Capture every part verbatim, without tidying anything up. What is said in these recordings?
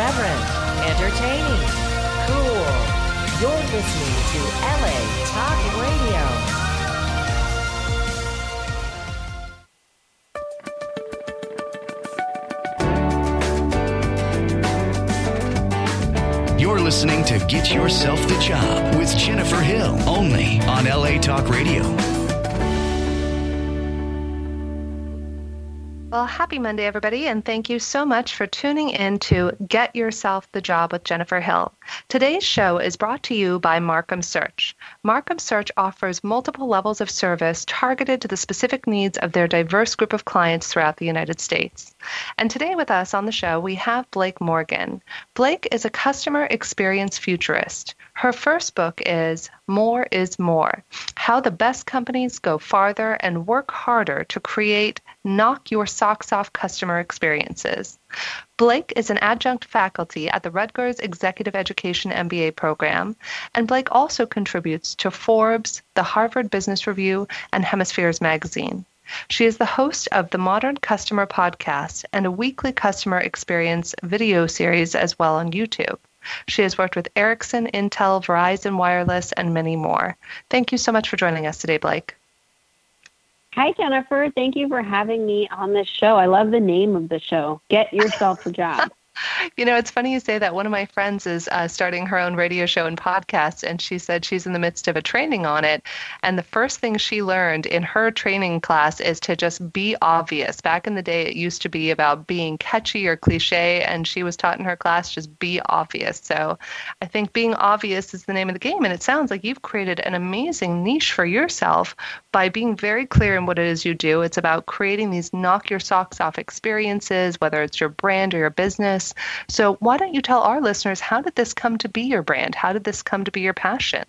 irreverent, entertaining, cool. You're listening to L A Talk Radio. You're listening to Get Yourself the Job with Jennifer Hill, only on L A Talk Radio. Well, happy Monday, everybody, and thank you so much for tuning in to Get Yourself the Job with Jennifer Hill. Today's show is brought to you by Markham Search. Markham Search offers multiple levels of service targeted to the specific needs of their diverse group of clients throughout the United States. And today with us on the show, we have Blake Morgan. Blake is a customer experience futurist. Her first book is More is More: How the Best Companies Go Farther and Work Harder to Create Knock Your Socks Off Customer Experiences. Blake is an adjunct faculty at the Rutgers Executive Education M B A program, and Blake also contributes to Forbes, the Harvard Business Review, and Hemispheres magazine. She is the host of the Modern Customer podcast and a weekly customer experience video series as well on YouTube. She has worked with Ericsson, Intel, Verizon Wireless, and many more. Thank you so much for joining us today, Blake. Hi, Jennifer. Thank you for having me on this show. I love the name of the show, Get Yourself a Job. You know, it's funny you say that. One of my friends is uh, starting her own radio show and podcast, and she said she's in the midst of a training on it. And the first thing she learned in her training class is to just be obvious. Back in the day, it used to be about being catchy or cliche, and she was taught in her class just be obvious. So I think being obvious is the name of the game, and it sounds like you've created an amazing niche for yourself by being very clear in what it is you do. It's about creating these knock your socks off experiences, whether it's your brand or your business. So why don't you tell our listeners, how did this come to be your brand? How did this come to be your passion?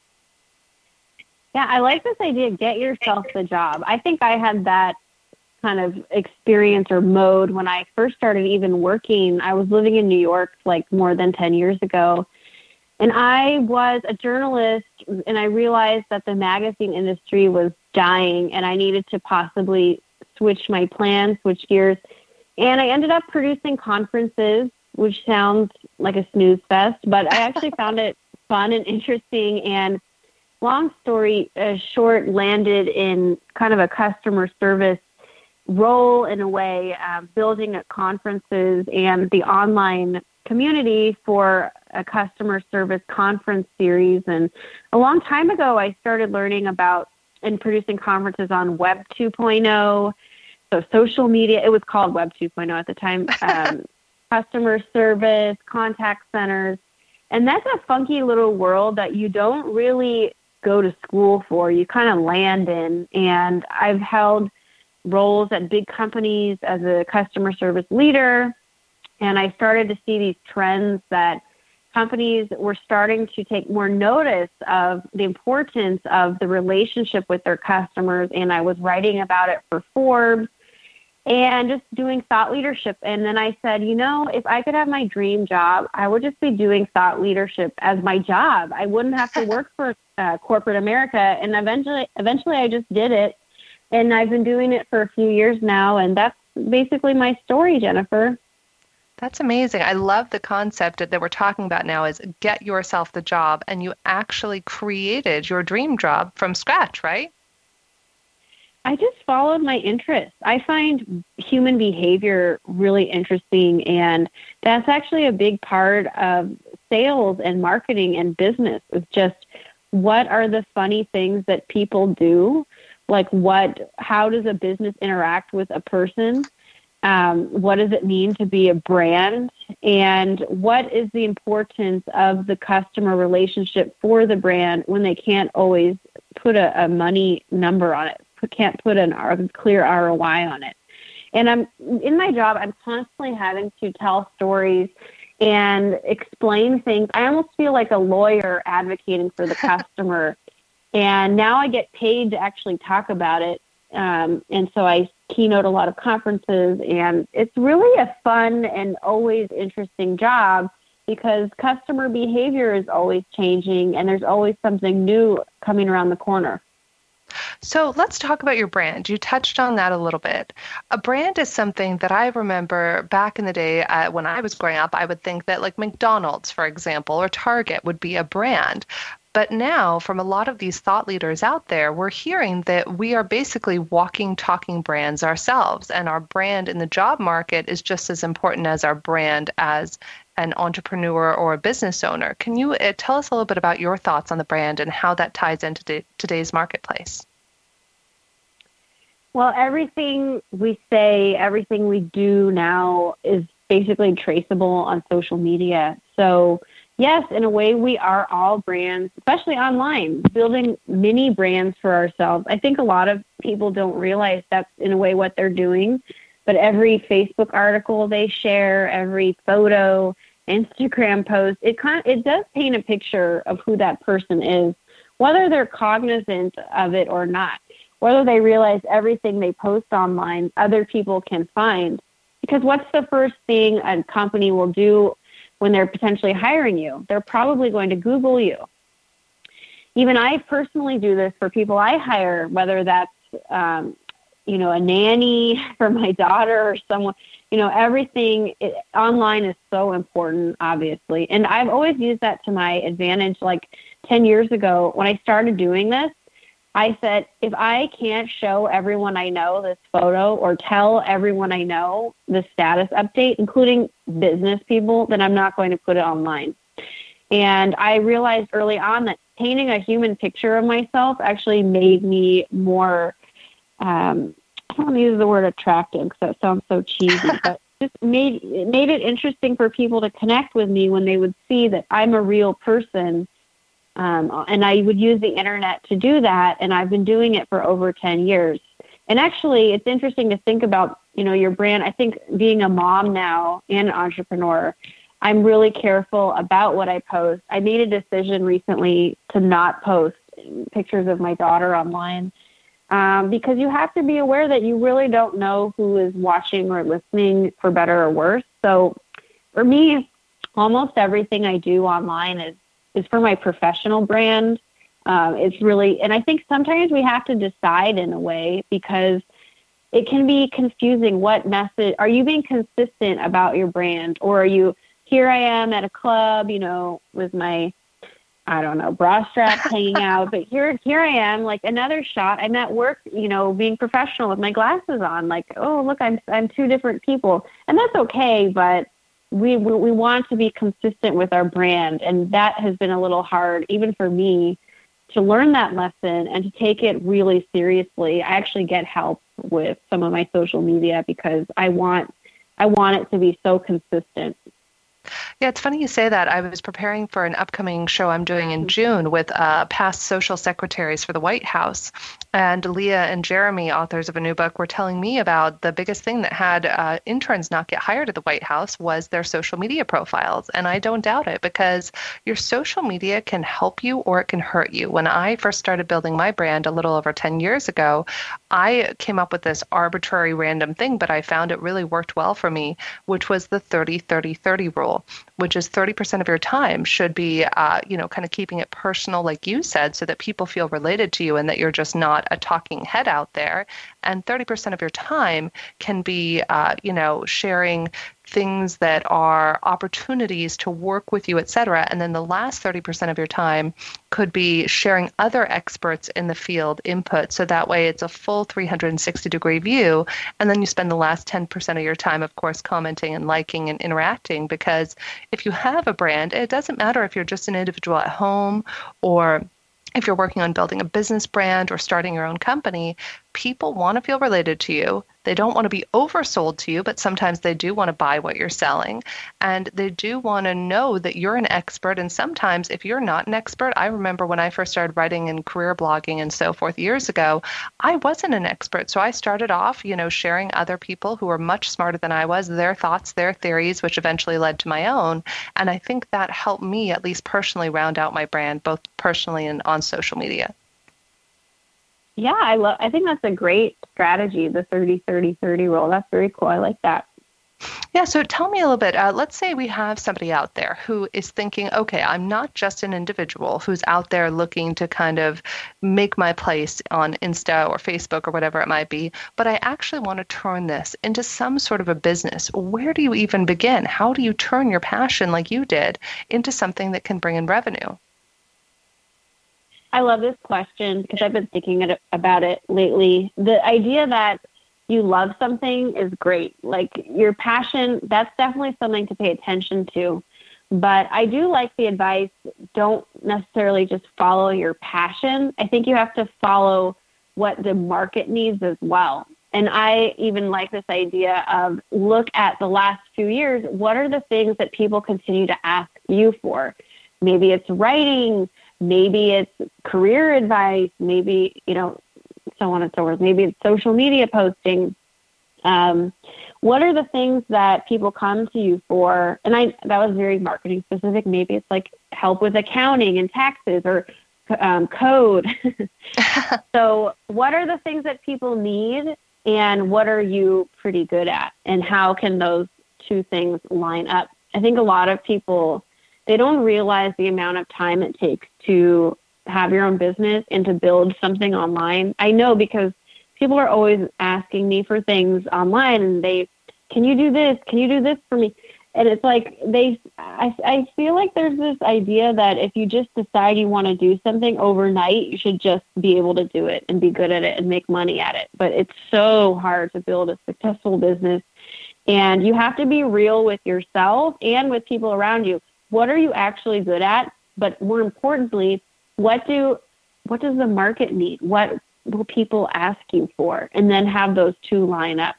Yeah, I like this idea, get yourself the job. I think I had that kind of experience or mode when I first started even working. I was living in New York like more than ten years ago. And I was a journalist, and I realized that the magazine industry was dying, and I needed to possibly switch my plans, switch gears. And I ended up producing conferences, which sounds like a snooze fest, but I actually found it fun and interesting. And long story uh, short, landed in kind of a customer service role in a way, uh, building at conferences and the online community for a customer service conference series. And a long time ago, I started learning about and producing conferences on Web two point oh. So social media, it was called Web two point oh at the time, um, customer service, contact centers. And that's a funky little world that you don't really go to school for. You kind of land in. And I've held roles at big companies as a customer service leader. And I started to see these trends that companies were starting to take more notice of the importance of the relationship with their customers. And I was writing about it for Forbes and just doing thought leadership. And then I said, you know, if I could have my dream job, I would just be doing thought leadership as my job. I wouldn't have to work for uh, corporate America. And eventually, eventually I just did it. And I've been doing it for a few years now. And that's basically my story, Jennifer. That's amazing. I love the concept that we're talking about now is get yourself the job. And you actually created your dream job from scratch, right? I just followed my interests. I find human behavior really interesting, and that's actually a big part of sales and marketing and business, is just what are the funny things that people do? Like what, how does a business interact with a person? Um, what does it mean to be a brand? And what is the importance of the customer relationship for the brand when they can't always put a, a money number on it? Can't put an, a clear R O I on it. And I'm in my job, I'm constantly having to tell stories and explain things. I almost feel like a lawyer advocating for the customer. And now I get paid to actually talk about it. Um, and so I keynote a lot of conferences, and it's really a fun and always interesting job because customer behavior is always changing and there's always something new coming around the corner. So let's talk about your brand. You touched on that a little bit. A brand is something that I remember back in the day uh, when I was growing up, I would think that like McDonald's, for example, or Target would be a brand. But now, from a lot of these thought leaders out there, we're hearing that we are basically walking, talking brands ourselves. And our brand in the job market is just as important as our brand as an entrepreneur or a business owner. Can you uh, tell us a little bit about your thoughts on the brand and how that ties into t- today's marketplace? Well, everything we say, everything we do now is basically traceable on social media. So yes, in a way, we are all brands, especially online, building mini brands for ourselves. I think a lot of people don't realize that's in a way what they're doing, but every Facebook article they share, every photo, Instagram post, it kind of, it does paint a picture of who that person is, whether they're cognizant of it or not, whether they realize everything they post online, other people can find. Because what's the first thing a company will do when they're potentially hiring you? They're probably going to Google you. Even I personally do this for people I hire, whether that's, um, you know, a nanny for my daughter or someone, you know, everything it, online is so important, obviously. And I've always used that to my advantage. Like ten years ago, when I started doing this, I said, if I can't show everyone I know this photo or tell everyone I know the status update, including business people, then I'm not going to put it online. And I realized early on that painting a human picture of myself actually made me more, um, I don't want to use the word attractive because that sounds so cheesy, but just made, it made it interesting for people to connect with me when they would see that I'm a real person. Um, and I would use the internet to do that, and I've been doing it for over ten years. And actually, it's interesting to think about, you know, your brand. I think being a mom now and an entrepreneur, I'm really careful about what I post. I made a decision recently to not post pictures of my daughter online um, because you have to be aware that you really don't know who is watching or listening, for better or worse. So for me, almost everything I do online is is for my professional brand. Um, it's really, and I think sometimes we have to decide in a way because it can be confusing. What message, are you being consistent about your brand? Or are you, here I am at a club, you know, with my, I don't know, bra strap hanging out, but here, here I am, like another shot. I'm at work, you know, being professional with my glasses on, like, oh, look, I'm, I'm two different people. And that's okay, but We, we we want to be consistent with our brand, and that has been a little hard, even for me, to learn that lesson and to take it really seriously. I actually get help with some of my social media because I want I want it to be so consistent. Yeah, it's funny you say that. I was preparing for an upcoming show I'm doing in June with uh, past social secretaries for the White House. And Leah and Jeremy, authors of a new book, were telling me about the biggest thing that had uh, interns not get hired at the White House was their social media profiles. And I don't doubt it, because your social media can help you or it can hurt you. When I first started building my brand a little over ten years ago, I came up with this arbitrary random thing, but I found it really worked well for me, which was the thirty thirty thirty rule, which is thirty percent of your time should be, uh, you know, kind of keeping it personal, like you said, so that people feel related to you and that you're just not a talking head out there. And thirty percent of your time can be, uh, you know, sharing things that are opportunities to work with you, et cetera. And then the last thirty percent of your time could be sharing other experts in the field input. So that way it's a full three hundred sixty degree view. And then you spend the last ten percent of your time, of course, commenting and liking and interacting. Because if you have a brand, it doesn't matter if you're just an individual at home or if you're working on building a business brand or starting your own company, people want to feel related to you. They don't want to be oversold to you, but sometimes they do want to buy what you're selling. And they do want to know that you're an expert. And sometimes if you're not an expert, I remember when I first started writing and career blogging and so forth years ago, I wasn't an expert. So I started off, you know, sharing other people who were much smarter than I was, their thoughts, their theories, which eventually led to my own. And I think that helped me, at least personally, round out my brand, both personally and on social media. Yeah, I love. I think that's a great strategy, the thirty thirty thirty rule. That's very cool. I like that. Yeah, so tell me a little bit. Uh, let's say we have somebody out there who is thinking, okay, I'm not just an individual who's out there looking to kind of make my place on Insta or Facebook or whatever it might be, but I actually want to turn this into some sort of a business. Where do you even begin? How do you turn your passion like you did into something that can bring in revenue? I love this question because I've been thinking about it lately. The idea that you love something is great. Like your passion, that's definitely something to pay attention to. But I do like the advice, don't necessarily just follow your passion. I think you have to follow what the market needs as well. And I even like this idea of look at the last few years. What are the things that people continue to ask you for? Maybe it's writing, maybe it's career advice, maybe, you know, so on and so forth. Maybe it's social media posting. Um, what are the things that people come to you for? And I that was very marketing specific. Maybe it's like help with accounting and taxes or um, code. So what are the things that people need and what are you pretty good at? And how can those two things line up? I think a lot of people, they don't realize the amount of time it takes to have your own business and to build something online. I know because people are always asking me for things online and they, can you do this? Can you do this for me? And it's like, they, I, I feel like there's this idea that if you just decide you want to do something overnight, you should just be able to do it and be good at it and make money at it. But it's so hard to build a successful business. And you have to be real with yourself and with people around you. What are you actually good at? But more importantly, What do, what does the market need? What will people ask you for? And then have those two line up.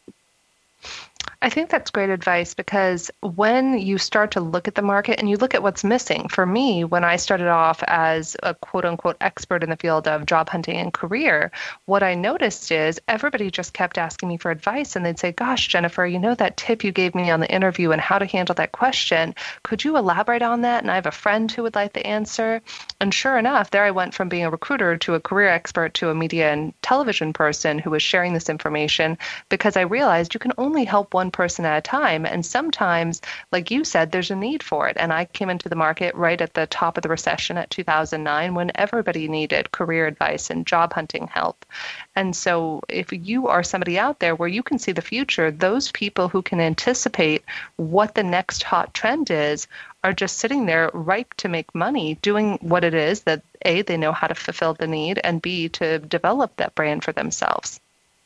I think that's great advice because when you start to look at the market and you look at what's missing, for me, when I started off as a quote unquote expert in the field of job hunting and career, what I noticed is everybody just kept asking me for advice and they'd say, gosh, Jennifer, you know that tip you gave me on the interview and how to handle that question, could you elaborate on that? And I have a friend who would like the answer. And sure enough, there I went from being a recruiter to a career expert to a media and television person who was sharing this information because I realized you can only help one person at a time. And sometimes, like you said, there's a need for it. And I came into the market right at the top of the recession at two thousand nine when everybody needed career advice and job hunting help. And so if you are somebody out there where you can see the future, those people who can anticipate what the next hot trend is are just sitting there ripe to make money doing what it is that A, they know how to fulfill the need, and B, to develop that brand for themselves.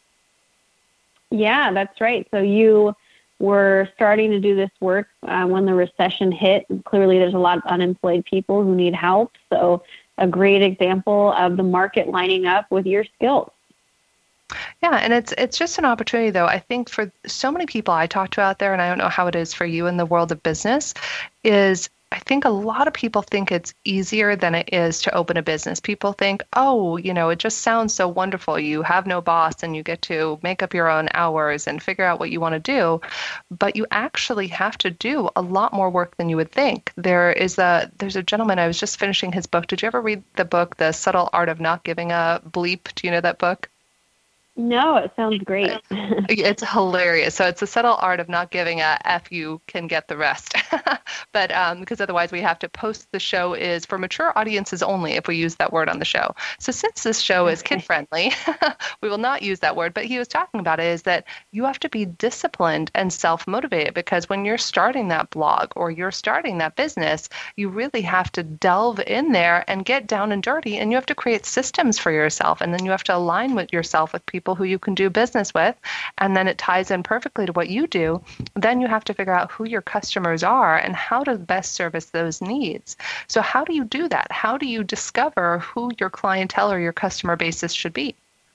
Yeah, that's right. So you were starting to do this work uh, when the recession hit. Clearly, there's a lot of unemployed people who need help. So a great example of the market lining up with your skills. Yeah, and it's it's just an opportunity, though. I think for so many people I talk to out there, and I don't know how it is for you in the world of business, is I think a lot of people think it's easier than it is to open a business. People think, oh, you know, it just sounds so wonderful. You have no boss and you get to make up your own hours and figure out what you want to do. But you actually have to do a lot more work than you would think. There is a there's a gentleman, I was just finishing his book. Did you ever read the book, The Subtle Art of Not Giving a Bleep? Do you know that book? No, it sounds great. It's hilarious. So it's the subtle art of not giving a F, you can get the rest. But um, because otherwise we have to post the show is for mature audiences only if we use that word on the show. So since this show is kid friendly, we will not use that word. But he was talking about it is that you have to be disciplined and self-motivated because when you're starting that blog or you're starting that business, you really have to delve in there and get down and dirty, and you have to create systems for yourself, and then you have to align with yourself with people who you can do business with, and then it ties in perfectly to what you do. Then you have to figure out who your customers are and how to best service those needs. So how do you do that? How do you discover who your clientele or your customer basis should be?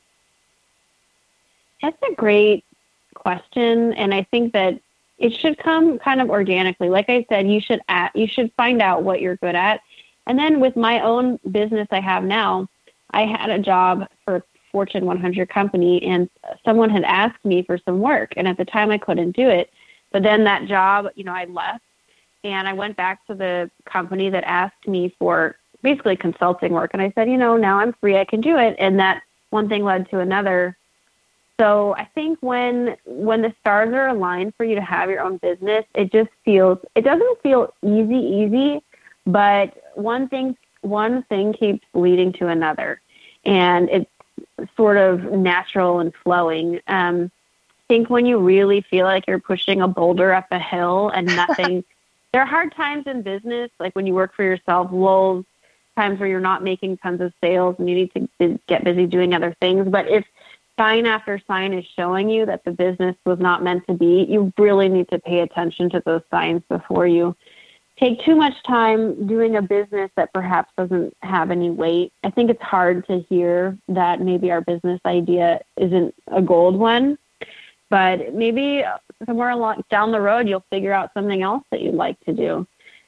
That's a great question, and I think that it should come kind of organically. Like I said, you should at, you should find out what you're good at. And then with my own business I have now, I had a job for Fortune one hundred company, and someone had asked me for some work, and at the time I couldn't do it. But then that job, you know, I left, and I went back to the company that asked me for basically consulting work, and I said, you know, now I'm free, I can do it. And that one thing led to another, So I think when when the stars are aligned for you to have your own business, it just feels, it doesn't feel easy, easy, but one thing one thing keeps leading to another, and it's sort of natural and flowing. Um, I think when you really feel like you're pushing a boulder up a hill and nothing, there are hard times in business, like when you work for yourself, lulls, times where you're not making tons of sales and you need to get busy doing other things. But if sign after sign is showing you that the business was not meant to be, you really need to pay attention to those signs before you take too much time doing a business that perhaps doesn't have any weight. I think it's hard to hear that maybe our business idea isn't a gold one, but maybe somewhere along down the road, you'll figure out something else that you'd like to do.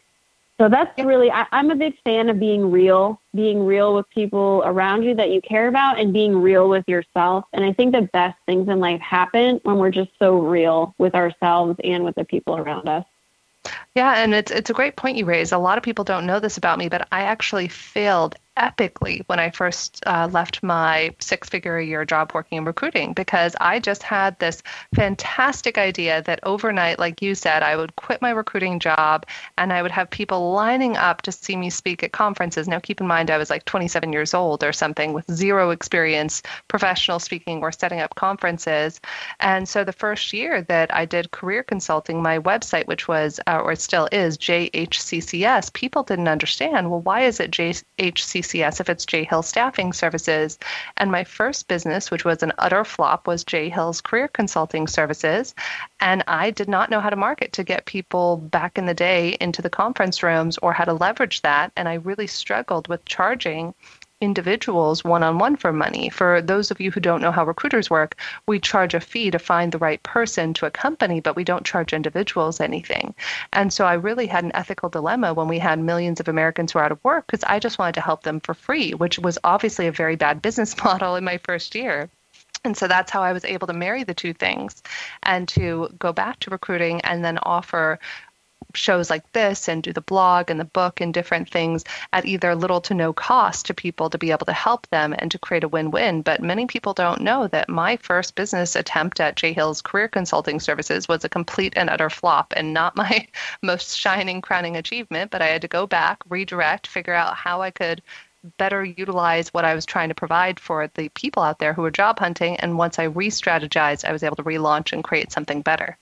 So that's really, I, I'm a big fan of being real, being real with people around you that you care about, and being real with yourself. And I think the best things in life happen when we're just so real with ourselves and with the people around us. Yeah, and it's it's a great point you raise. A lot of people don't know this about me, but I actually failed epically when I first uh, left my six-figure a year job working in recruiting, because I just had this fantastic idea that overnight, like you said, I would quit my recruiting job and I would have people lining up to see me speak at conferences. Now, keep in mind, I was like twenty-seven years old or something with zero experience professional speaking or setting up conferences. And so the first year that I did career consulting, my website, which was, uh, or it still is, J H C C S, people didn't understand, well, why is it J H C C S if it's J Hill Staffing Services? And my first business, which was an utter flop, was J Hill's Career Consulting Services. And I did not know how to market to get people back in the day into the conference rooms or how to leverage that. And I really struggled with charging individuals one-on-one for money. For those of you who don't know how recruiters work, we charge a fee to find the right person to a company, but we don't charge individuals anything. And so I really had an ethical dilemma when we had millions of Americans who are out of work, because I just wanted to help them for free, which was obviously a very bad business model in my first year. And so that's how I was able to marry the two things and to go back to recruiting and then offer shows like this and do the blog and the book and different things at either little to no cost to people to be able to help them and to create a win-win. But many people don't know that my first business attempt at J Hill's Career Consulting Services was a complete and utter flop and not my most shining crowning achievement. But I had to go back, redirect, figure out how I could better utilize what I was trying to provide for the people out there who were job hunting. And once I re-strategized, I was able to relaunch and create something better.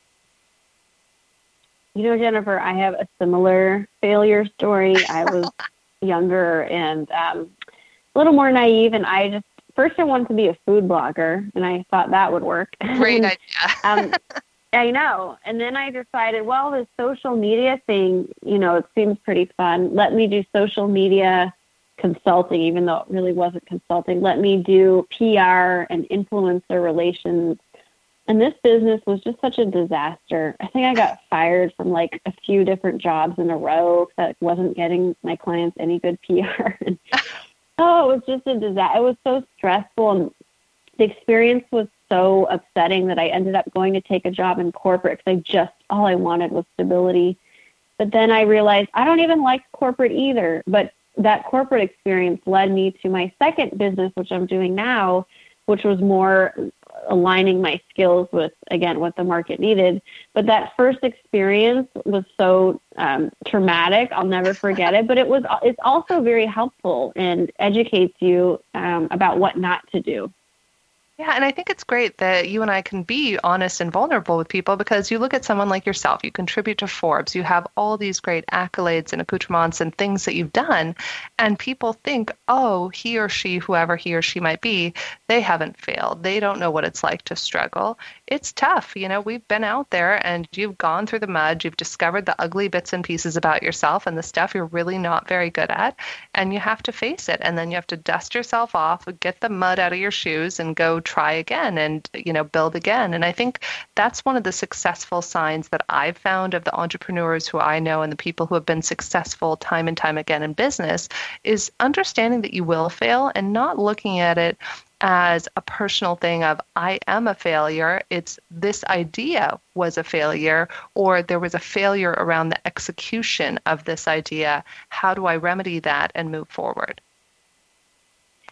You know, Jennifer, I have a similar failure story. I was younger and um, a little more naive, and I just, first I wanted to be a food blogger, and I thought that would work. Great idea. um, I know. And then I decided, well, this social media thing, you know, it seems pretty fun. Let me do social media consulting, even though it really wasn't consulting. Let me do P R and influencer relations. And this business was just such a disaster. I think I got fired from like a few different jobs in a row because I wasn't getting my clients any good P R. And, oh, it was just a disaster. It was so stressful. And the experience was so upsetting that I ended up going to take a job in corporate because I just, all I wanted was stability. But then I realized I don't even like corporate either. But that corporate experience led me to my second business, which I'm doing now, which was more aligning my skills with, again, what the market needed. But that first experience was so um, traumatic. I'll never forget it. But it was, it's also very helpful and educates you um, about what not to do. Yeah, and I think it's great that you and I can be honest and vulnerable with people, because you look at someone like yourself, you contribute to Forbes, you have all these great accolades and accoutrements and things that you've done, and people think, oh, he or she, whoever he or she might be, they haven't failed. They don't know what it's like to struggle. It's tough. You know, we've been out there and you've gone through the mud, you've discovered the ugly bits and pieces about yourself and the stuff you're really not very good at, and you have to face it. And then you have to dust yourself off, get the mud out of your shoes and go try again and, you know, build again. And I think that's one of the successful signs that I've found of the entrepreneurs who I know and the people who have been successful time and time again in business is understanding that you will fail and not looking at it as a personal thing of, I am a failure. It's this idea was a failure, or there was a failure around the execution of this idea. How do I remedy that and move forward?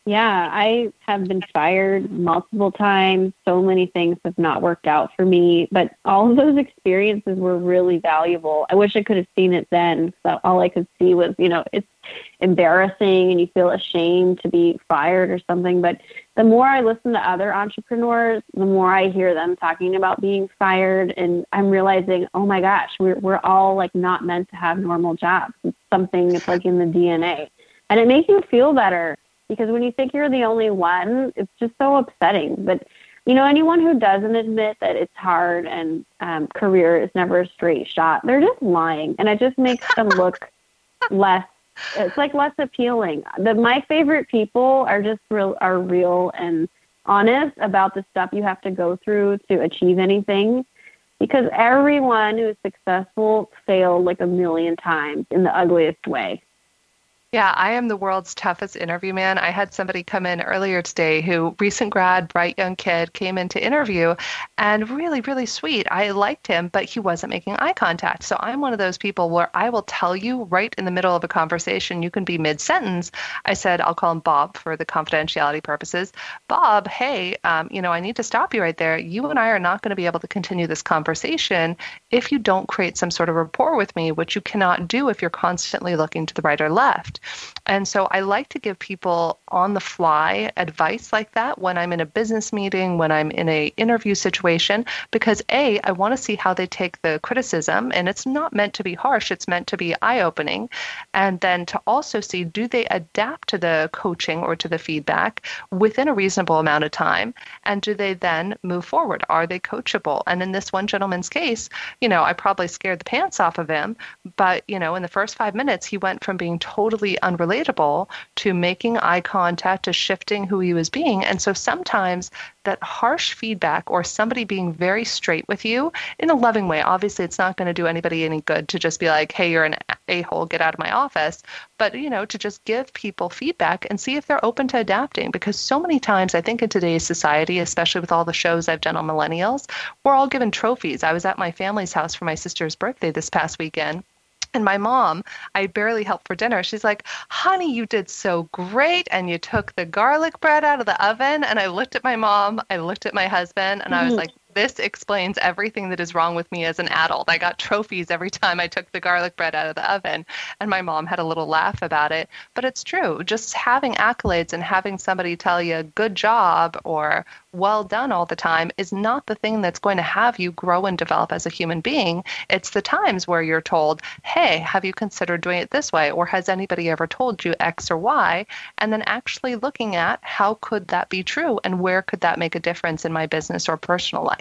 Yeah, I have been fired multiple times. So many things have not worked out for me, but all of those experiences were really valuable. I wish I could have seen it then. So all I could see was, you know, it's embarrassing and you feel ashamed to be fired or something. But the more I listen to other entrepreneurs, the more I hear them talking about being fired. And I'm realizing, oh my gosh, we're, we're all like not meant to have normal jobs. It's something that's like in the D N A. And it makes you feel better. Because when you think you're the only one, it's just so upsetting. But, you know, anyone who doesn't admit that it's hard and um, career is never a straight shot, they're just lying. And it just makes them look less, it's like less appealing. The, my favorite people are just real, are real and honest about the stuff you have to go through to achieve anything. Because everyone who's successful failed like a million times in the ugliest way. Yeah, I am the world's toughest interview man. I had somebody come in earlier today who, recent grad, bright young kid, came in to interview and really, really sweet. I liked him, but he wasn't making eye contact. So I'm one of those people where I will tell you right in the middle of a conversation, you can be mid-sentence. I said, I'll call him Bob for the confidentiality purposes. Bob, hey, um, you know, I need to stop you right there. You and I are not going to be able to continue this conversation if you don't create some sort of rapport with me, which you cannot do if you're constantly looking to the right or left. And so I like to give people on the fly advice like that when I'm in a business meeting, when I'm in an interview situation, because A, I want to see how they take the criticism, and it's not meant to be harsh, it's meant to be eye-opening. And then to also see, do they adapt to the coaching or to the feedback within a reasonable amount of time? And do they then move forward? Are they coachable? And in this one gentleman's case, you know, I probably scared the pants off of him, but, you know, in the first five minutes, he went from being totally unrelatable to making eye contact, to shifting who he was being. And so sometimes that harsh feedback or somebody being very straight with you in a loving way, obviously it's not going to do anybody any good to just be like, hey, you're an a-hole, get out of my office. But, you know, to just give people feedback and see if they're open to adapting. Because so many times I think in today's society, especially with all the shows I've done on millennials, we're all given trophies. I was at my family's house for my sister's birthday this past weekend. And my mom, I barely helped for dinner. She's like, honey, you did so great. And you took the garlic bread out of the oven. And I looked at my mom, I looked at my husband, and I was like, this explains everything that is wrong with me as an adult. I got trophies every time I took the garlic bread out of the oven. And my mom had a little laugh about it. But it's true. Just having accolades and having somebody tell you good job or well done all the time is not the thing that's going to have you grow and develop as a human being. It's the times where you're told, hey, have you considered doing it this way? Or has anybody ever told you X or Y? And then actually looking at how could that be true and where could that make a difference in my business or personal life?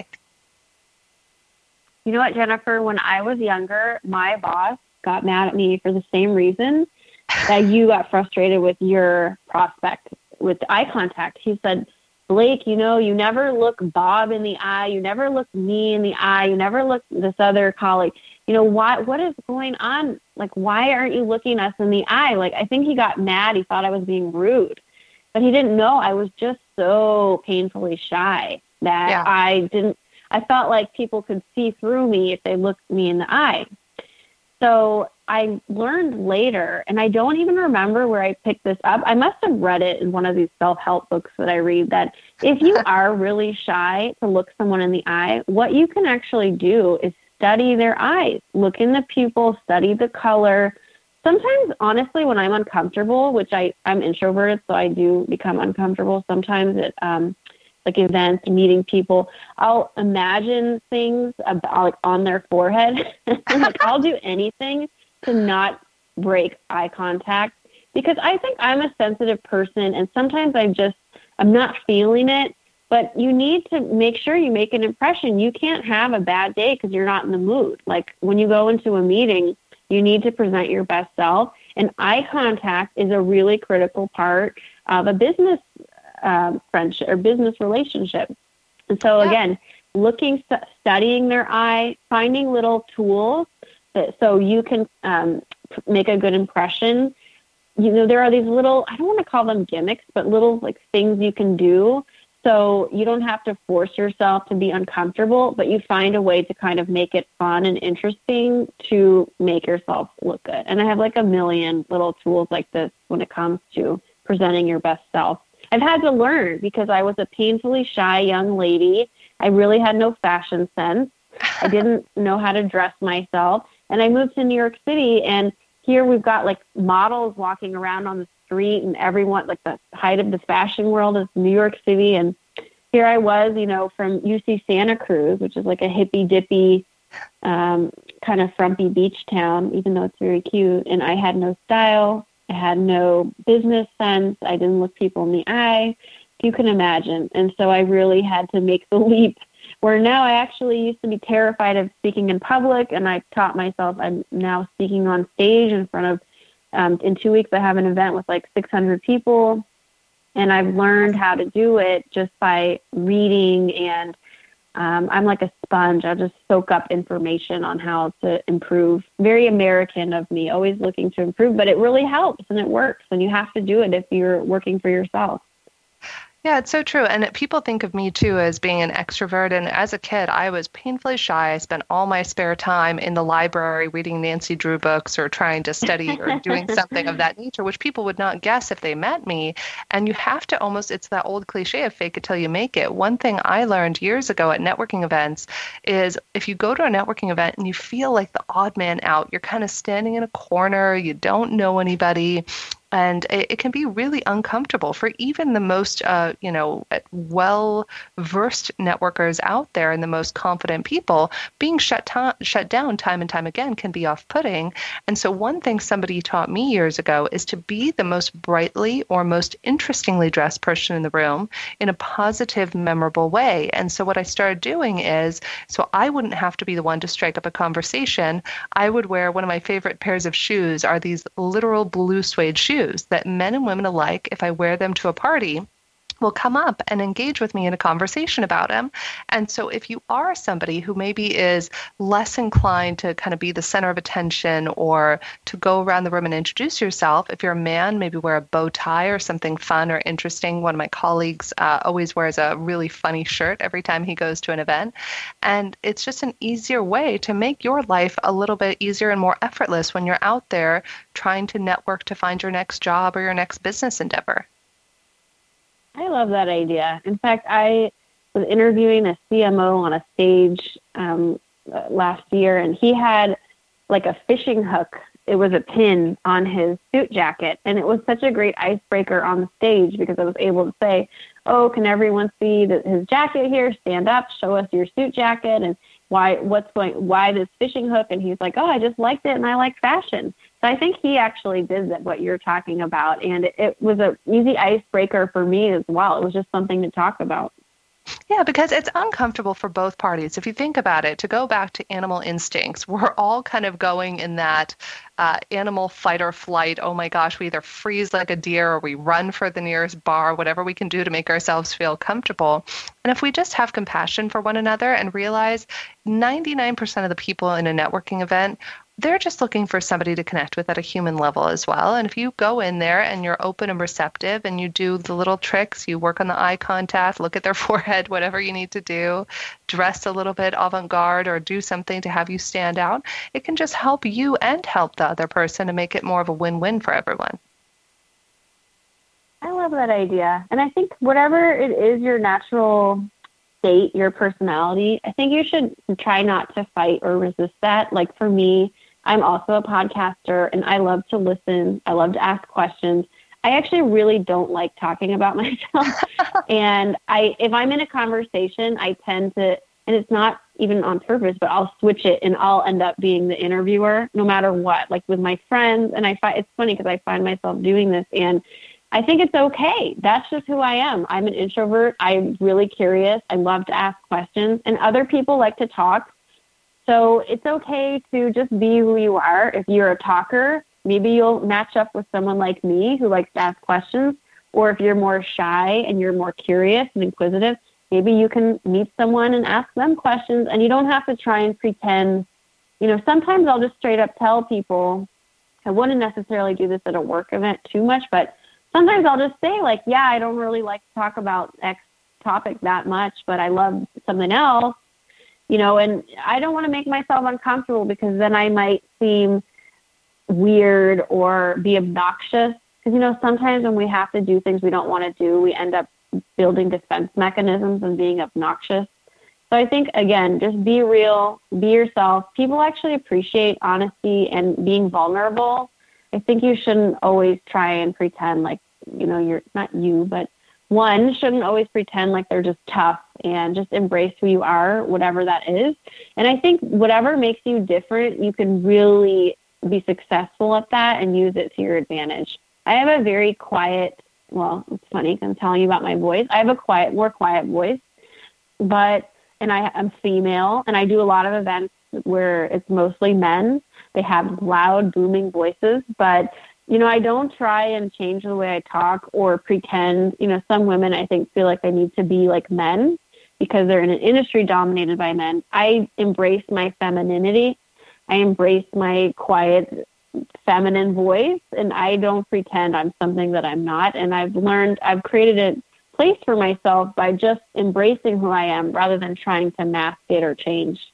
You know what, Jennifer, when I was younger, my boss got mad at me for the same reason that you got frustrated with your prospect with eye contact. He said, Blake, you know, you never look Bob in the eye. You never look me in the eye. You never look this other colleague. You know, why? What is going on? Like, why aren't you looking us in the eye? Like, I think he got mad. He thought I was being rude. But he didn't know I was just so painfully shy that yeah. I didn't. I felt like people could see through me if they looked me in the eye. So I learned later, and I don't even remember where I picked this up. I must have read it in one of these self-help books that I read, that if you are really shy to look someone in the eye, what you can actually do is study their eyes. Look in the pupil, study the color. Sometimes, honestly, when I'm uncomfortable, which I, I'm introverted, so I do become uncomfortable sometimes at um, like events, meeting people, I'll imagine things about, like on their forehead. Like I'll do anything to not break eye contact because I think I'm a sensitive person, and sometimes I just I'm not feeling it. But you need to make sure you make an impression. You can't have a bad day because you're not in the mood. Like when you go into a meeting, you need to present your best self, and eye contact is a really critical part of a business Um, friendship or business relationship. And so yeah. again, looking, st- studying their eye, finding little tools that, so you can um, make a good impression. You know, there are these little, I don't want to call them gimmicks, but little like things you can do. So you don't have to force yourself to be uncomfortable, but you find a way to kind of make it fun and interesting to make yourself look good. And I have like a million little tools like this when it comes to presenting your best self. I've had to learn because I was a painfully shy young lady. I really had no fashion sense. I didn't know how to dress myself. And I moved to New York City, and here we've got like models walking around on the street, and everyone, like the height of the fashion world is New York City. And here I was, you know, from U C Santa Cruz, which is like a hippy dippy, um, kind of frumpy beach town, even though it's very cute. And I had no style. I had no business sense. I didn't look people in the eye, if you can imagine. And so I really had to make the leap, where now I actually used to be terrified of speaking in public, and I taught myself I'm now speaking on stage in front of, um, in two weeks I have an event with like six hundred people, and I've learned how to do it just by reading, and um, I'm like a sponge. I just soak up information on how to improve. Very American of me, always looking to improve, but it really helps and it works, and you have to do it if you're working for yourself. Yeah, it's so true. And people think of me, too, as being an extrovert. And as a kid, I was painfully shy. I spent all my spare time in the library reading Nancy Drew books or trying to study or doing something of that nature, which people would not guess if they met me. And you have to almost, it's that old cliche of fake it till you make it. One thing I learned years ago at networking events is if you go to a networking event and you feel like the odd man out, you're kind of standing in a corner, you don't know anybody, and it, it can be really uncomfortable for even the most, uh, you know, well-versed networkers out there and the most confident people. Being shut, to- shut down time and time again can be off-putting. And so one thing somebody taught me years ago is to be the most brightly or most interestingly dressed person in the room in a positive, memorable way. And so what I started doing is, so I wouldn't have to be the one to strike up a conversation, I would wear one of my favorite pairs of shoes are these literal blue suede shoes that men and women alike, if I wear them to a party, will come up and engage with me in a conversation about them. And so if you are somebody who maybe is less inclined to kind of be the center of attention or to go around the room and introduce yourself, if you're a man, maybe wear a bow tie or something fun or interesting. One of my colleagues uh, always wears a really funny shirt every time he goes to an event. And it's just an easier way to make your life a little bit easier and more effortless when you're out there trying to network to find your next job or your next business endeavor. I love that idea. In fact, I was interviewing a C M O on a stage um, last year, and he had like a fishing hook. It was a pin on his suit jacket, and it was such a great icebreaker on the stage because I was able to say, oh, can everyone see that his jacket here? Stand up, show us your suit jacket, and why, what's going, why this fishing hook? And he's like, oh, I just liked it, and I like fashion. So I think he actually did that, what you're talking about, and it, it was an easy icebreaker for me as well. It was just something to talk about. Yeah, because it's uncomfortable for both parties. If you think about it, to go back to animal instincts, we're all kind of going in that uh, animal fight or flight. Oh my gosh, we either freeze like a deer or we run for the nearest bar, whatever we can do to make ourselves feel comfortable. And if we just have compassion for one another and realize ninety-nine percent of the people in a networking event, they're just looking for somebody to connect with at a human level as well. And if you go in there and you're open and receptive and you do the little tricks, you work on the eye contact, look at their forehead, whatever you need to do, dress a little bit avant-garde or do something to have you stand out, it can just help you and help the other person to make it more of a win-win for everyone. I love that idea. And I think whatever it is, your natural state, your personality, I think you should try not to fight or resist that. Like for me, I'm also a podcaster and I love to listen. I love to ask questions. I actually really don't like talking about myself. And I, if I'm in a conversation, I tend to, and it's not even on purpose, but I'll switch it and I'll end up being the interviewer no matter what, like with my friends. And I find it's funny because I find myself doing this and I think it's okay. That's just who I am. I'm an introvert. I'm really curious. I love to ask questions and other people like to talk. So it's okay to just be who you are. If you're a talker, maybe you'll match up with someone like me who likes to ask questions. Or if you're more shy and you're more curious and inquisitive, maybe you can meet someone and ask them questions. And you don't have to try and pretend. You know, sometimes I'll just straight up tell people, I wouldn't necessarily do this at a work event too much, but sometimes I'll just say like, yeah, I don't really like to talk about X topic that much, but I love something else. You know, and I don't want to make myself uncomfortable because then I might seem weird or be obnoxious. Because, you know, sometimes when we have to do things we don't want to do, we end up building defense mechanisms and being obnoxious. So I think, again, just be real, be yourself. People actually appreciate honesty and being vulnerable. I think you shouldn't always try and pretend like, you know, you're not you, but one shouldn't always pretend like they're just tough, and just embrace who you are, whatever that is. And I think whatever makes you different, you can really be successful at that and use it to your advantage. I have a very quiet, well, it's funny because I'm telling you about my voice. I have a quiet, more quiet voice, but, and I am female, and I do a lot of events where it's mostly men. They have loud, booming voices, but, you know, I don't try and change the way I talk or pretend. You know, some women, I think, feel like they need to be like men because they're in an industry dominated by men. I embrace my femininity. I embrace my quiet, feminine voice, and I don't pretend I'm something that I'm not. And I've learned, I've created a place for myself by just embracing who I am rather than trying to mask it or change.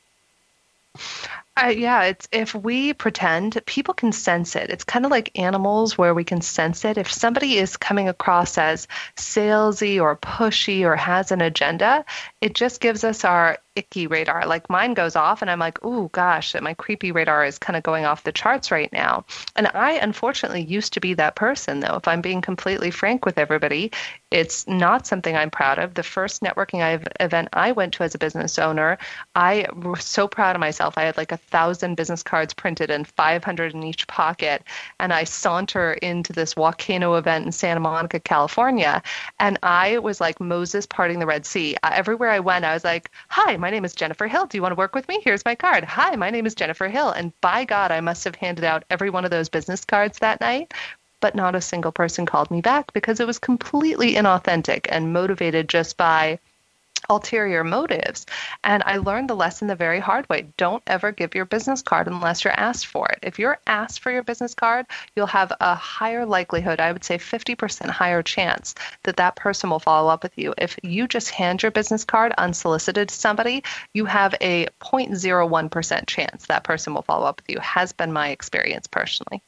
Uh, yeah, it's if we pretend, people can sense it. It's kind of like animals where we can sense it. If somebody is coming across as salesy or pushy or has an agenda, it just gives us our icky radar. Like mine goes off and I'm like, ooh, gosh, my creepy radar is kind of going off the charts right now. And I unfortunately used to be that person, though. If I'm being completely frank with everybody, it's not something I'm proud of. The first networking event I went to as a business owner, I was so proud of myself. I had like a thousand business cards printed and five hundred in each pocket. And I saunter into this volcano event in Santa Monica, California. And I was like Moses parting the Red Sea. Uh, everywhere I went, I was like, hi, my name is Jennifer Hill. Do you want to work with me? Here's my card. Hi, my name is Jennifer Hill. And by God, I must have handed out every one of those business cards that night. But not a single person called me back because it was completely inauthentic and motivated just by ulterior motives. And I learned the lesson the very hard way. Don't ever give your business card unless you're asked for it. If you're asked for your business card, you'll have a higher likelihood, I would say fifty percent higher chance that that person will follow up with you. If you just hand your business card unsolicited to somebody, you have a zero point zero one percent chance that person will follow up with you. Has been my experience personally.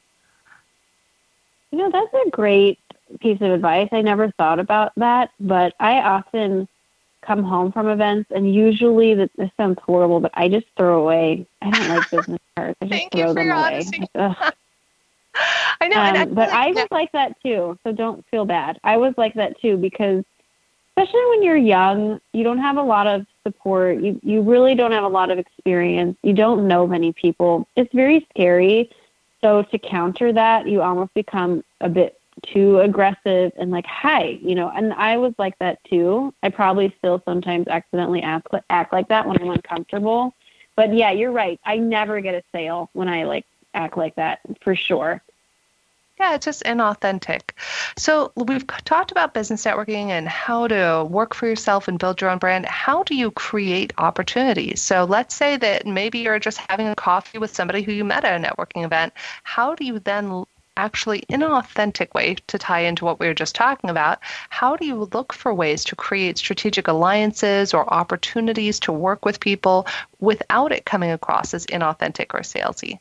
You know, that's a great piece of advice. I never thought about that, but I often come home from events, and usually, that this sounds horrible, but I just throw away. I don't like business cards. I just Thank throw you for them your away. honesty. Ugh. I know, Um, and I but feel I like, was like that too, so don't feel bad. I was like that too because, especially when you're young, you don't have a lot of support. You you really don't have a lot of experience. You don't know many people. It's very scary. So to counter that, you almost become a bit too aggressive and like, hi, you know, and I was like that too. I probably still sometimes accidentally act, act like that when I'm uncomfortable. But yeah, you're right. I never get a sale when I like act like that, for sure. Yeah, it's just inauthentic. So we've talked about business networking and how to work for yourself and build your own brand. How do you create opportunities? So let's say that maybe you're just having a coffee with somebody who you met at a networking event. How do you then actually, in an authentic way, to tie into what we were just talking about, how do you look for ways to create strategic alliances or opportunities to work with people without it coming across as inauthentic or salesy?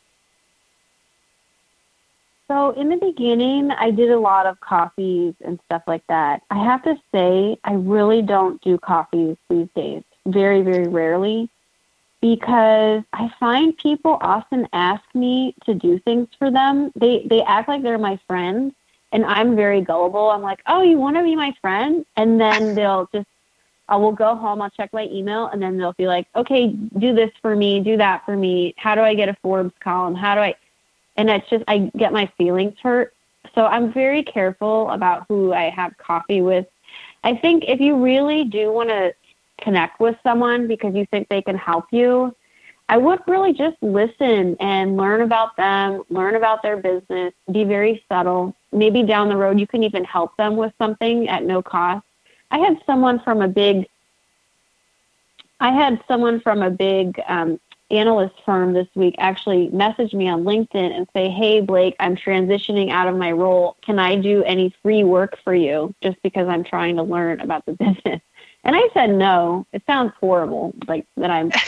So in the beginning, I did a lot of coffees and stuff like that. I have to say, I really don't do coffees these days, very, very rarely, because I find people often ask me to do things for them. They they act like they're my friend, and I'm very gullible. I'm like, oh, you want to be my friend? And then they'll just, I will go home, I'll check my email, and then they'll be like, okay, do this for me, do that for me. How do I get a Forbes column? How do I? And it's just, I get my feelings hurt. So I'm very careful about who I have coffee with. I think if you really do want to connect with someone because you think they can help you, I would really just listen and learn about them, learn about their business, be very subtle. Maybe down the road you can even help them with something at no cost. I had someone from a big, I had someone from a big um, analyst firm this week actually message me on LinkedIn and say, hey, Blake, I'm transitioning out of my role. Can I do any free work for you just because I'm trying to learn about the business? And I said no. It sounds horrible, like that I'm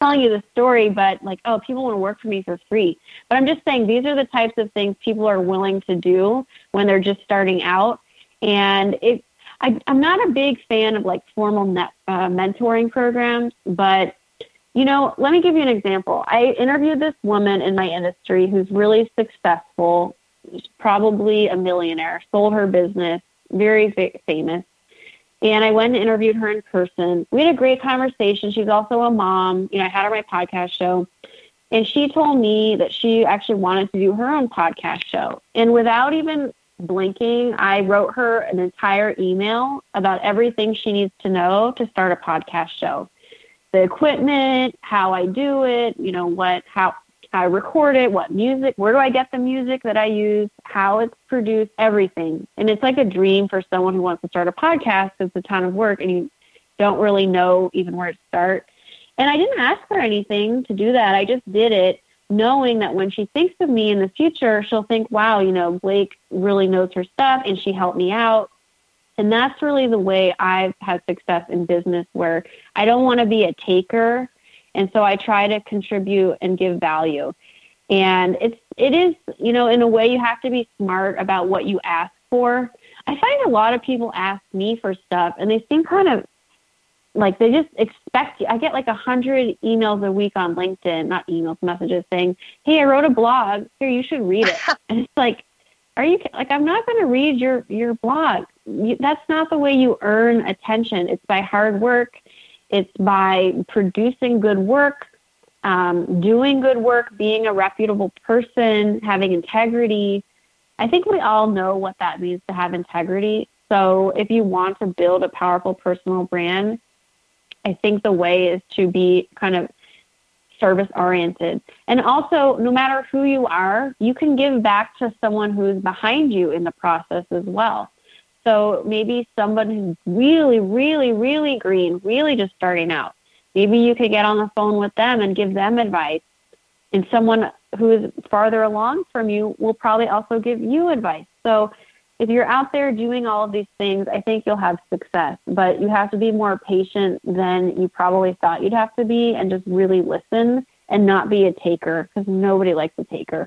telling you the story, but like, oh, people want to work for me for free. But I'm just saying these are the types of things people are willing to do when they're just starting out. And it, I, I'm not a big fan of like formal net, uh, mentoring programs, but you know, let me give you an example. I interviewed this woman in my industry who's really successful, probably a millionaire, sold her business, very fa- famous. And I went and interviewed her in person. We had a great conversation. She's also a mom. You know, I had her on my podcast show. And she told me that she actually wanted to do her own podcast show. And without even blinking, I wrote her an entire email about everything she needs to know to start a podcast show. The equipment, how I do it, you know, what, how I record it, what music, where do I get the music that I use, how it's produced, everything. And it's like a dream for someone who wants to start a podcast. It's a ton of work and you don't really know even where to start. And I didn't ask for anything to do that. I just did it knowing that when she thinks of me in the future, she'll think, wow, you know, Blake really knows her stuff and she helped me out. And that's really the way I've had success in business, where I don't want to be a taker. And so I try to contribute and give value. And it's, it is, you know, in a way you have to be smart about what you ask for. I find a lot of people ask me for stuff and they seem kind of like they just expect you. I get like a hundred emails a week on LinkedIn, not emails, messages saying, hey, I wrote a blog. Here, you should read it. And it's like, are you like, I'm not going to read your, your blog. You, that's not the way you earn attention. It's by hard work. It's by producing good work, um, doing good work, being a reputable person, having integrity. I think we all know what that means to have integrity. So if you want to build a powerful personal brand, I think the way is to be kind of service-oriented. And also, no matter who you are, you can give back to someone who's behind you in the process as well. So maybe someone who's really, really, really green, really just starting out. Maybe you could get on the phone with them and give them advice. And someone who is farther along from you will probably also give you advice. So if you're out there doing all of these things, I think you'll have success. But you have to be more patient than you probably thought you'd have to be and just really listen and not be a taker, because nobody likes a taker.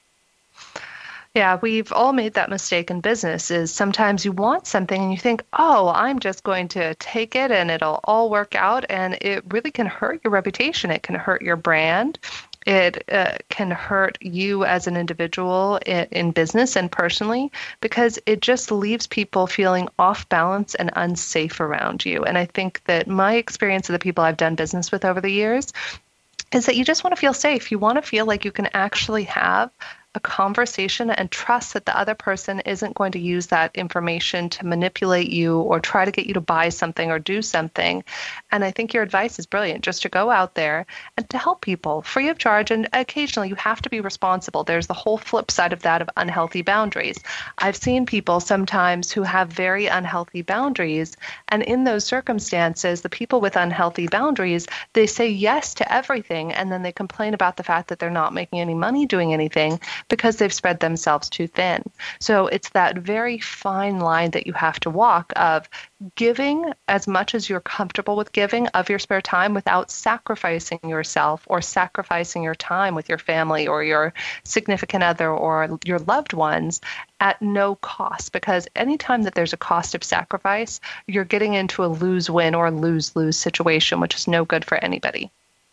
Yeah, we've all made that mistake in business, is sometimes you want something and you think, oh, I'm just going to take it and it'll all work out. And it really can hurt your reputation. It can hurt your brand. It uh, can hurt you as an individual in, in business and personally, because it just leaves people feeling off balance and unsafe around you. And I think that my experience of the people I've done business with over the years is that you just want to feel safe. You want to feel like you can actually have a conversation and trust that the other person isn't going to use that information to manipulate you or try to get you to buy something or do something. And I think your advice is brilliant, just to go out there and to help people free of charge. And occasionally you have to be responsible. There's the whole flip side of that, of unhealthy boundaries. I've seen people sometimes who have very unhealthy boundaries. And in those circumstances, the people with unhealthy boundaries, they say yes to everything. And then they complain about the fact that they're not making any money doing anything, because they've spread themselves too thin. So it's that very fine line that you have to walk of giving as much as you're comfortable with giving of your spare time without sacrificing yourself or sacrificing your time with your family or your significant other or your loved ones at no cost. Because anytime that there's a cost of sacrifice, you're getting into a lose-win or lose-lose situation, which is no good for anybody.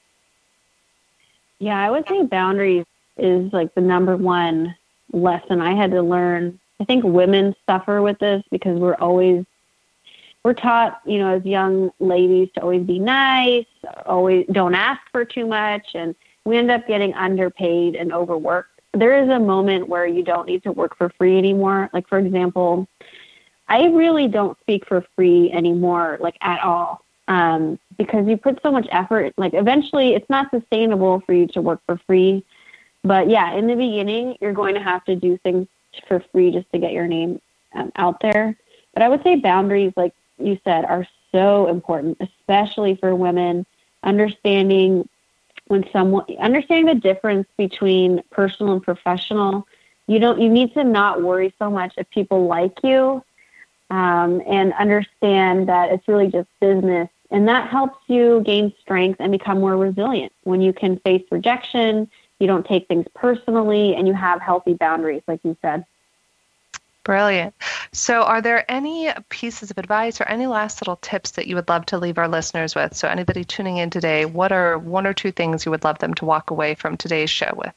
Yeah, I would say boundaries is like the number one lesson I had to learn. I think women suffer with this because we're always, we're taught, you know, as young ladies to always be nice, always don't ask for too much, and we end up getting underpaid and overworked. There is a moment where you don't need to work for free anymore. Like, for example, I really don't speak for free anymore, like at all, um, because you put so much effort. Like, eventually it's not sustainable for you to work for free. But yeah, in the beginning, you're going to have to do things for free just to get your name um, out there. But I would say boundaries, like you said, are so important, especially for women. Understanding when someone, understanding the difference between personal and professional. You don't, you need to not worry so much if people like you, um, and understand that it's really just business. And that helps you gain strength and become more resilient. When you can face rejection, you don't take things personally, and you have healthy boundaries, like you said. Brilliant. So are there any pieces of advice or any last little tips that you would love to leave our listeners with? So anybody tuning in today, what are one or two things you would love them to walk away from today's show with?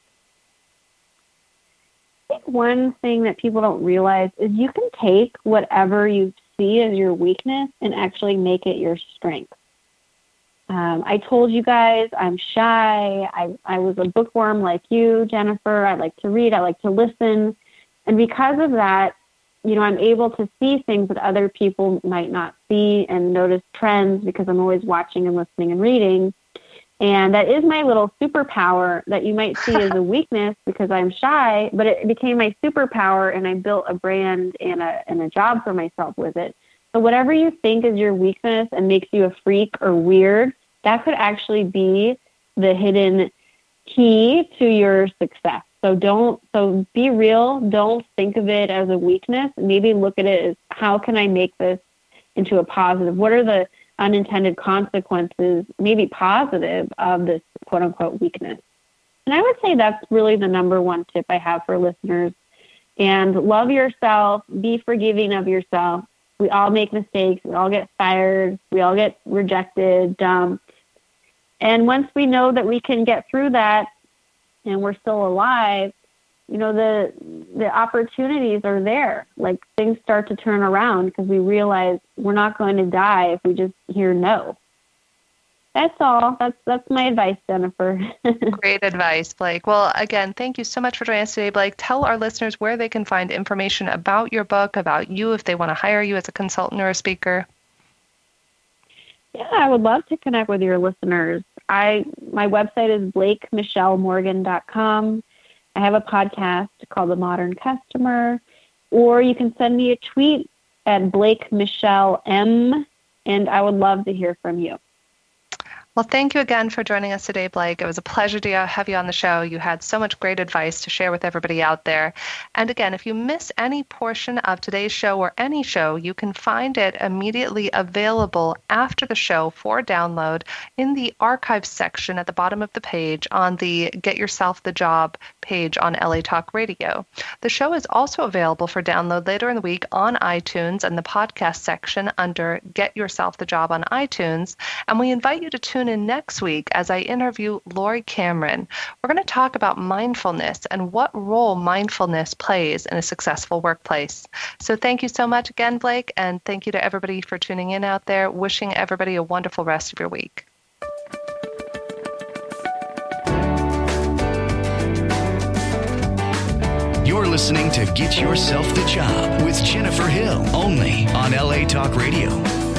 I think one thing that people don't realize is you can take whatever you see as your weakness and actually make it your strength. Um, I told you guys I'm shy. I, I was a bookworm like you, Jennifer. I like to read. I like to listen. And because of that, you know, I'm able to see things that other people might not see and notice trends because I'm always watching and listening and reading. And that is my little superpower that you might see as a weakness because I'm shy, but it became my superpower, and I built a brand and a and a job for myself with it. So whatever you think is your weakness and makes you a freak or weird, that could actually be the hidden key to your success. So don't, so be real. Don't think of it as a weakness. Maybe look at it as, how can I make this into a positive? What are the unintended consequences, maybe positive, of this quote unquote weakness? And I would say that's really the number one tip I have for listeners. And love yourself, be forgiving of yourself. We all make mistakes. We all get fired. We all get rejected, dumped. And once we know that we can get through that, and we're still alive, you know, the the opportunities are there. Like, things start to turn around because we realize we're not going to die if we just hear no. That's all. That's that's my advice, Jennifer. Great advice, Blake. Well, again, thank you so much for joining us today, Blake. Tell our listeners where they can find information about your book, about you, if they want to hire you as a consultant or a speaker. Yeah, I would love to connect with your listeners. I my website is blake michelle morgan dot com. I have a podcast called The Modern Customer, or you can send me a tweet at Blake Michelle M, and I would love to hear from you. Well, thank you again for joining us today, Blake. It was a pleasure to have you on the show. You had so much great advice to share with everybody out there. And again, if you miss any portion of today's show or any show, you can find it immediately available after the show for download in the archives section at the bottom of the page on the Get Yourself the Job page on L A Talk Radio. The show is also available for download later in the week on iTunes and the podcast section under Get Yourself the Job on iTunes. And we invite you to tune in next week as I interview Lori Cameron. We're going to talk about mindfulness and what role mindfulness plays in a successful workplace. So thank you so much again, Blake, and thank you to everybody for tuning in out there. Wishing everybody a wonderful rest of your week. You're listening to Get Yourself the Job with Jennifer Hill, only on L A Talk Radio.